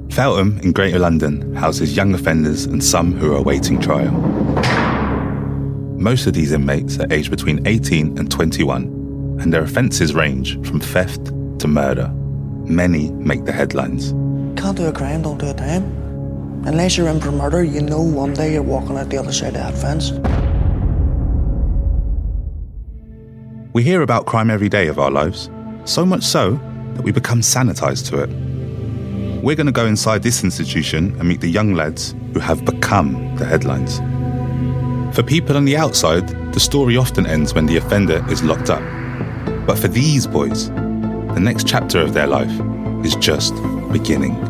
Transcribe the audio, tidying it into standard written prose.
Feltham in Greater London houses young offenders and some who are awaiting trial. Most of these inmates are aged between 18 and 21, and their offences range from theft to murder. Many make the headlines. Can't do a crime, don't do a time. Unless you're in for murder, you know one day you're walking out the other side of that fence. We hear about crime every day of our lives, so much so that we become sanitised to it. We're going to go inside this institution and meet the young lads who have become the headlines. For people on the outside, the story often ends when the offender is locked up. But for these boys, the next chapter of their life is just beginning.